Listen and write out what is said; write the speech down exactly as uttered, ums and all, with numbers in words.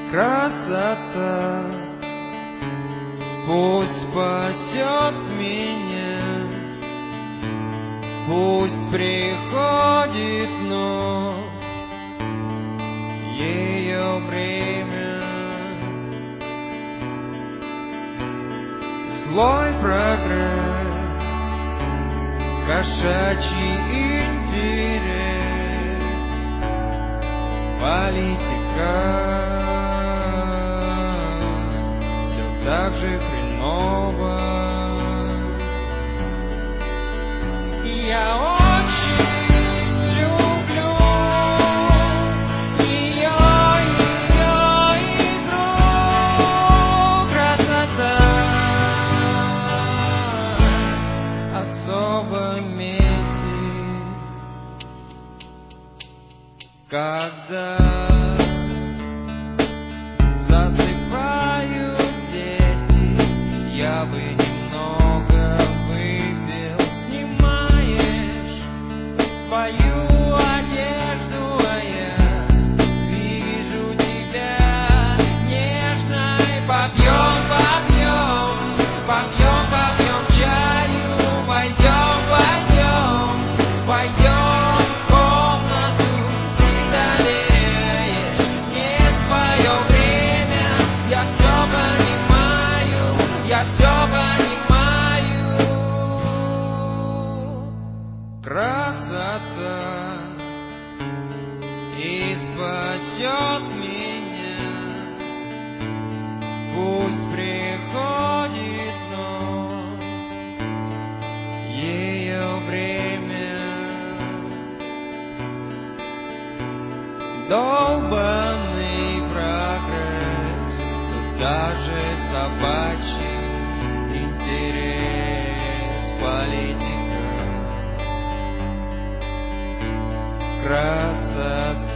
красота пусть спасет меня, пусть приходит вновь ее время. Злой прогресс, кошачий интерес, политика все так же хреново. Я очень люблю ее, ее игру, красота особо метит, когда засыпают дети. Я бы немного выпил. Снимаешь свою одежду, а я вижу тебя нежной. Попьем, попьем, попьем, попьем чаю. Войдем, войдем, войдем в комнату. Ты доверяешь мне свое время. Я все понимаю, я все понимаю. Красота и спасет меня, пусть приходит вновь ее время. Долбанный прогресс, тут даже собачий интерес, политика, красота.